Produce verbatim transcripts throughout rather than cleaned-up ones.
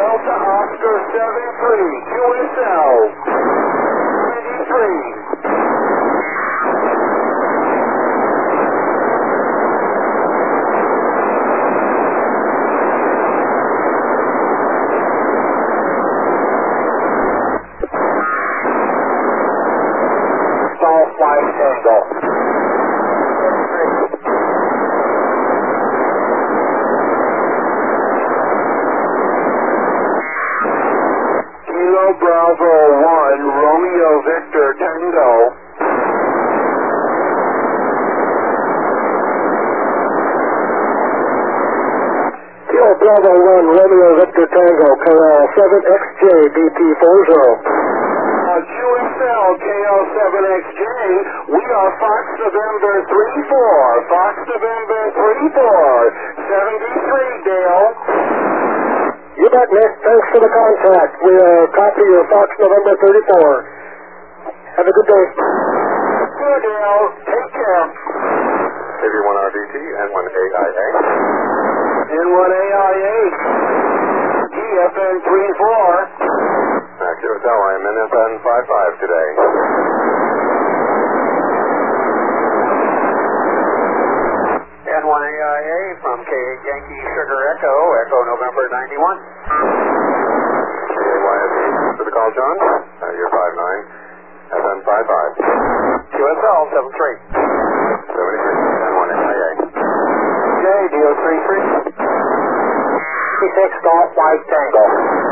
Delta Oscar seven three, Q S L, ninety-three. Stall flight Tango. Kilo Bravo one, Romeo Victor Tango. Kilo Bravo one, Romeo Victor Tango, K L seven X J, B P four zero. Uh, Q S L, K L seven X J, we are Fox November three four, Fox November three four, seventy-three, Dale. You bet, Nick. Thanks for the contact. We uh, copy your Fox November thirty-four. Have a good day. Good, Dale. Take care. A V one R B T, N one A I A. N one A I A. E F N three four. Uh, Q S L, I'm in F N five five today. N one A I A from K eight Yankee Sugar Echo, Echo November ninety-one. K A Y S E, for the call, John. Uh, you're five nine, F N five five. Q S L seven three. seventy-three, N one A I A. J, D O three three. six Golf White Tango.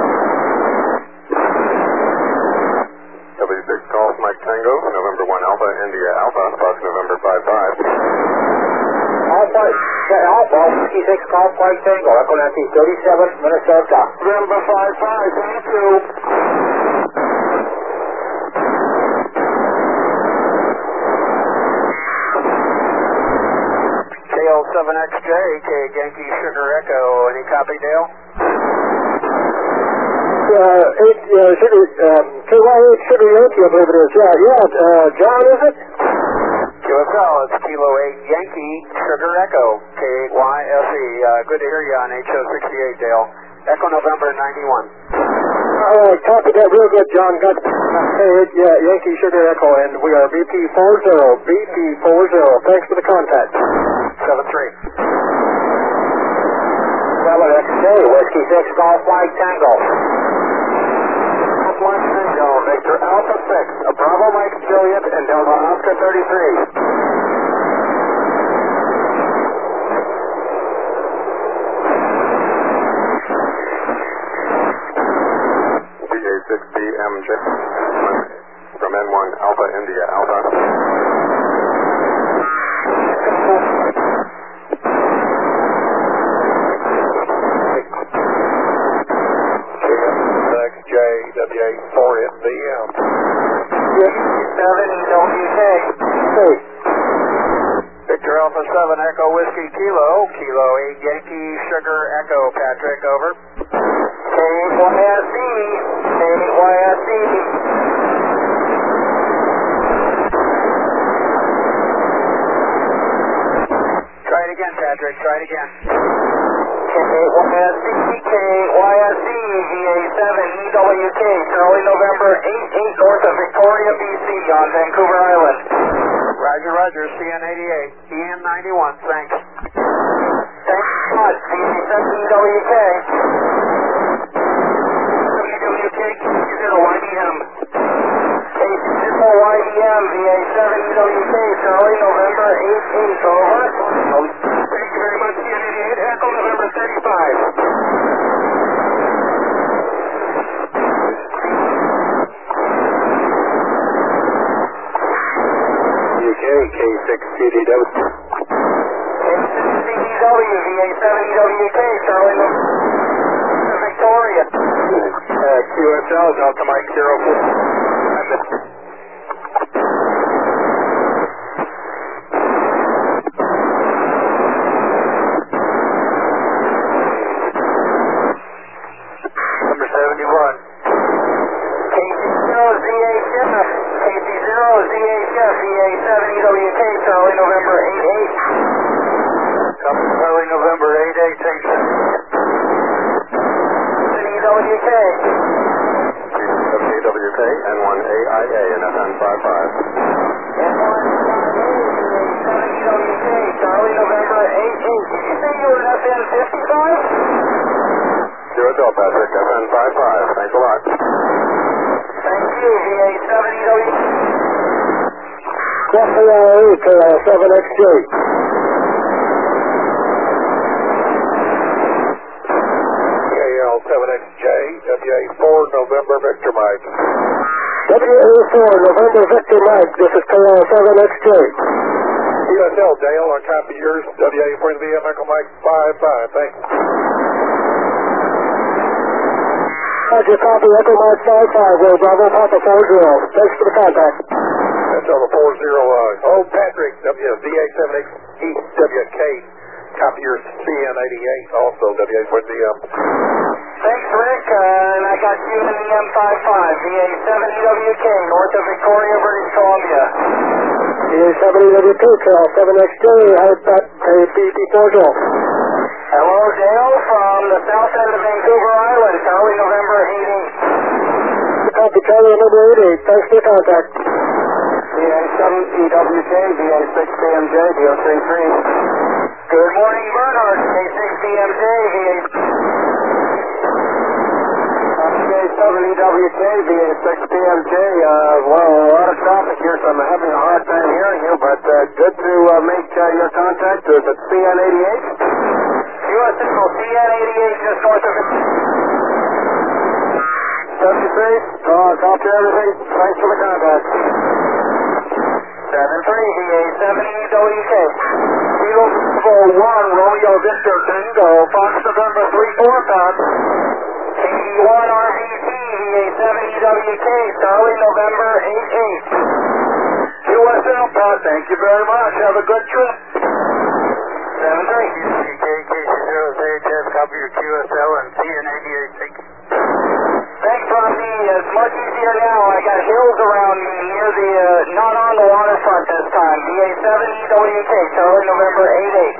W six Golf Mike Tango, November one Alpha, India Alpha, Fox November five five. Alpha, Alpha, six Golf White Tango, Echo Nancy thirty-seven, Minnesota. November five five, thank you. K L seven X J, K eight Yankee Sugar Echo, any copy, Dale? Uh, eight, uh, Sugar, um, K Y eight Sugar Yankee, I believe it is. Yeah, yeah, uh, John, is it? Q S L, it's Kilo eight Yankee Sugar Echo, K eight Y S E. Uh, good to hear you on H O sixty-eight, Dale. Echo November ninety-one. All right, copy that real good, John. Got K eight, yeah, Yankee Sugar Echo, and we are B P four zero, B P four zero. Thanks for the contact. seven three. seven X J, Whiskey six Golf Flight Tango. Golf Mike Tango, Victor Alpha six, a Bravo Mike Juliet, and Delta Oscar thirty-three. B A six B M J from N one Alpha, India Alpha. X J, W eight four M B M. seven W K. Hey. Victor Alpha seven Echo Whiskey Kilo, Kilo eight Yankee Sugar Echo, Patrick, over. K Y S E, K Y S E. Try it again, Patrick, try it again. K Y S E, K Y S E, V A seven E W K, Charlie November eight eight north of Victoria, B C on Vancouver Island. Roger, Roger, C N eighty-eight, E N ninety-one, thanks. Thanks so much, V A seven E W K. E W K, K zero Y D M. K zero Y D M, V A seven E W K, Charlie November eight eight, over. Thank you very much, C N eighty-eight, Echo November thirty-five. U K, K six C D W. K six C D W, V A seven E W K, Charlie November Victoria. Uh, Q S L, Delta Mike zero four. Number seventy-one. K C zero Z H F, K C zero Z H F, V A seven E W K, Charlie November eight eight. Charlie November eight eight, thanks. E W W K. K W K, N one A I A, and F N five five. N one A I A, seven E W K, Charlie November eight eight. Did you say you were F N fifty-five? Q S L, Patrick, F N five five. Thanks a lot. Thank you, V A seven E W K. Cross A I A, K L seven X J. K L seven X J, W A four, November, Victor Mike. W A four, November Victor Mike, this is K L seven X J. Q S L, Dale, on copy yours, W A four to V M, Echo Mike five five. Thanks. Roger, copy, Echo Mike five five, Will Bravo, Papa four zero. Thanks for the contact. That's over four zero, uh, oh, Patrick, W V A seven X E W K, copy yours, C N eighty-eight, also W A four to V M. Thanks, Rick, uh, and I got you in the M five five, V A seven E W K, north of Victoria, British Columbia. V A seven E W K, K L seven X J, I've got a B P four zero. Hello, Dale, from the south end of Vancouver Island, Charlie November eight eight. Copy, Charlie November eight eight, thanks for the contact. V A seven E W K, V A six B M J, D O three three. Good morning, Bernard, V A six B M J, V A seven E W K, V A six B M J, uh, well, a lot of traffic here, so I'm having a hard time hearing you, but uh, good to uh, make uh, your contact. Is it C N eighty-eight? U S L, C N eighty-eight, just north of seventy-three, uh, copy everything, thanks for the contact. seven three, V A seven E W K. Kilo one, Romeo Victor Tango, Fox November three four pound. K D one R V T, V A seven E W K, Charlie November eight eight. Q S L, Pat, thank you very much. Have a good trip. seven three. K K zero Z H F, copy your Q S L and C N eighty-eight. Thank you. Thanks, Robbie. It's much easier now. I got hills around me near the, uh, not on the waterfront this time. V A seven E W K, Charlie November eight eight.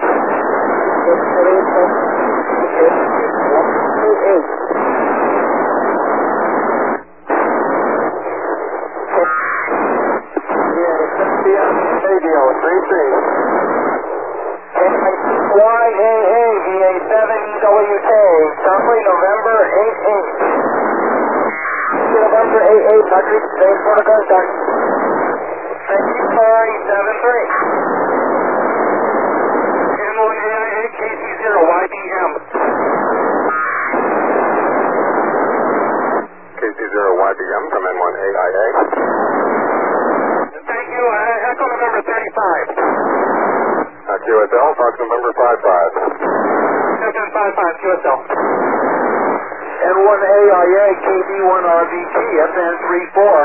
Radio three three. Y A A, V A seven E W K, Charlie November eight eight. November eight eight, Patrick, thanks for the contact. Thank you, sorry, seven three. N one A I A, K C zero, Y B M. K C zero Y B M from N one A I A. Thank you, uh, Echo November thirty-five. Uh, Q S L, Fox November five five. F N five five, Q S L. N one A I A, K D one R V T, F N three four.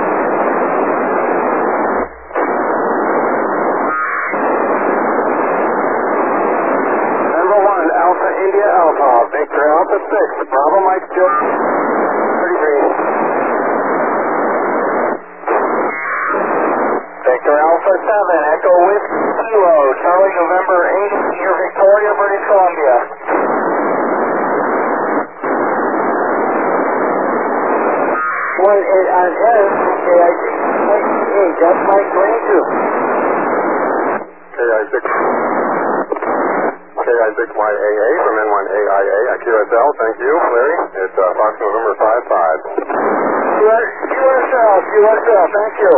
Number one, Alpha India Alpha, Victor Alpha six, Bravo Mike Joe, thirty-three. Victor Alpha seven, Echo Whiskey Kilo, Charlie November eight, near Victoria, British Columbia. One eight on N, K I six eight, that's Mike twenty-two. K I six. K I six Y A A from N one A I A at Q S L. Thank you, Larry. It's uh, Fox November five five. Q S L, Q S L, thank you.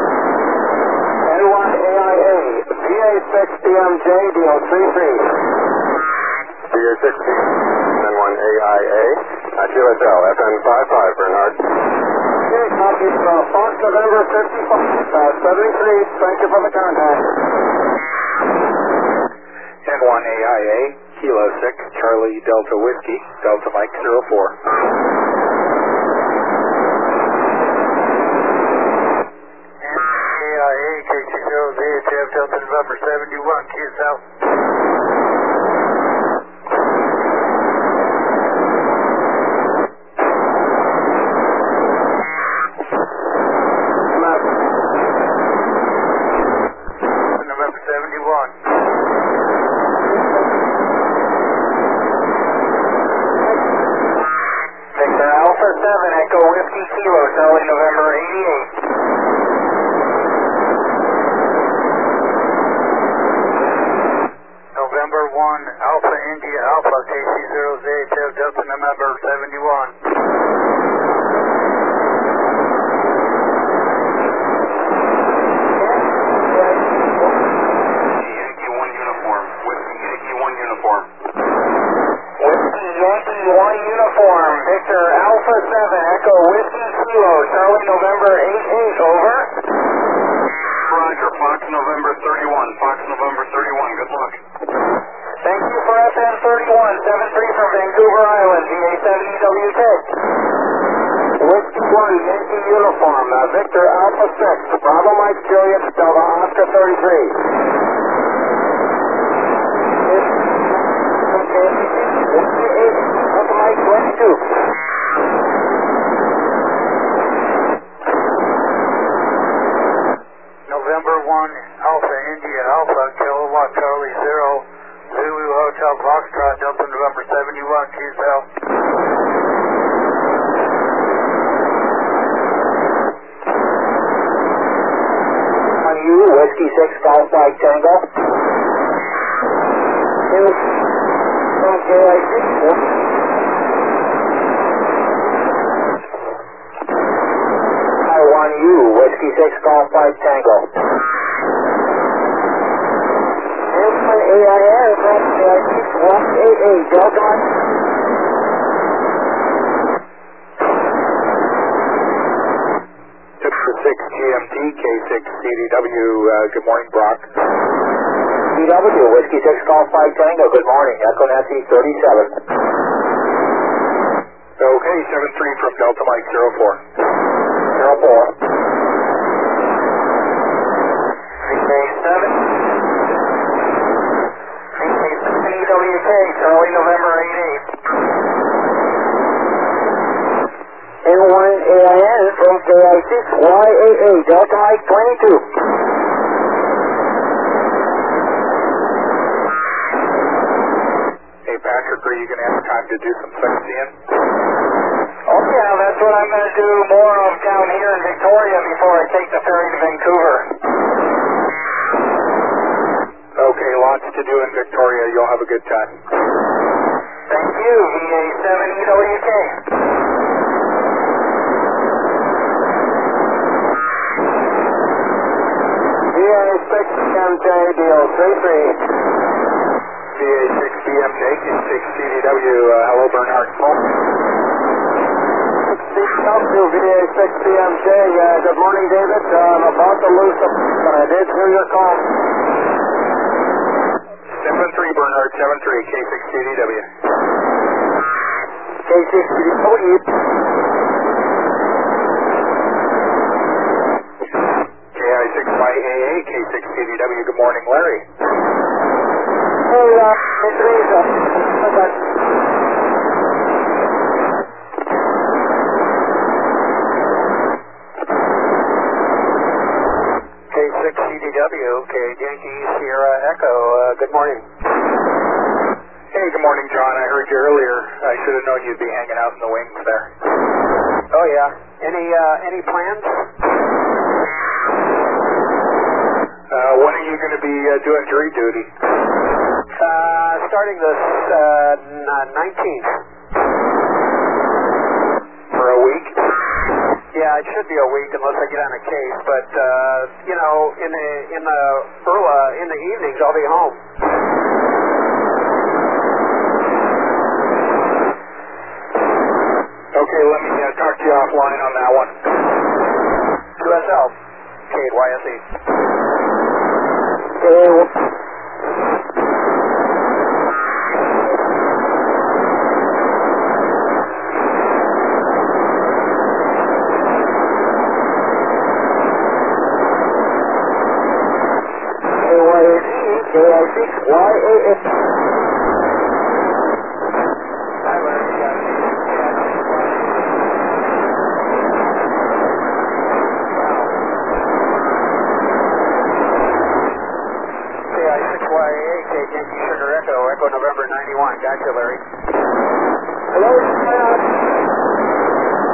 N one A I A, V A six B M J, D O three three. V A six B, N one A I A at Q S L, F N five five, Bernard. Okay, copy from Fox November fifty-five, uh, seventy-three, thank you for the contact. N one A I A, Kilo six, Charlie Delta Whiskey, Delta Mike zero four. N one A I A, K C zero Z H F, Delta November seventy-one, Q S L. November seventy-one. seven, Echo Whiskey Kilo, Charlie, November eighty-eight. November one, Alpha India Alpha, K C zero Z H F, Delta November seventy-one. Yankee one uniform. Whiskey Yankee one uniform. Whiskey Yankee one uniform, Victor Alpha seven, Echo Whiskey Kilo, Charlie, November eighty-eight, over. Roger, Fox November thirty-one. Fox November thirty-one. Good luck. Thank you for F N thirty-one, seven three from Vancouver Island, V A seventy W K. Whiskey one, Yankee uniform, uh, Victor Alpha six, Bravo Mike Juliet, Delta Oscar thirty-three. Alpha Mike twenty-two. November one, Alpha India Alpha, Kilowatt Charlie zero, Zulu Hotel Foxtrot, Delta November seventy-one, Q C L. On you, Whiskey six, Golf Flight Tango. Okay, I see. Taiwan U, Whiskey six, Golf Flight Tango. A I S, A I six, one eight eight, Delta. six G M T, K six C D W, uh, good morning, Brock. C W, Whiskey six, Golf Flight Tango, good morning, Echo Nancy thirty-seven. Okay, seven three from Delta Mike zero four. zero four. seven. W K, Charlie, November eighty-eight. N one A I N from K I six Y A A, Delta Mike twenty-two. Hey, Patrick, are you going to have time to do some sightseeing? Oh yeah, that's what I'm going to do more of down here in Victoria before I take the ferry to Vancouver. Okay, lots to do in Victoria. You'll have a good time. Thank you, V A seven E W K. V A six M J, D O three three. V A six B M J, K six C D W, uh, hello, Bernard. V A six B M J, uh, good morning, David. Uh, I'm about to lose the, but I did hear your call. seven three, Bernard, seven three, K six C D W. K six C D W. K I six Y A A, K six C D W, good morning, Larry. Hey, uh, it's Lisa. Okay. K six C D W, K Yankee Sierra Echo, uh, good morning. Hey, good morning, John. I heard you earlier. I should have known you'd be hanging out in the wings there. Oh, yeah. Any, uh, any plans? Uh, when are you going to be uh, doing jury duty? Uh, starting this, uh, nineteenth. For a week? Yeah, it should be a week unless I get on a case, but, uh, you know, in the, in the, early, in the evenings, I'll be home. Okay, let me uh, talk to you offline on that one. Q S L. Cade, Y S E. Okay. K I six Y A F. Echo November ninety-one. Gotcha, Larry. Hello,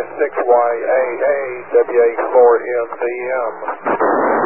six Y A A, W H four M V M.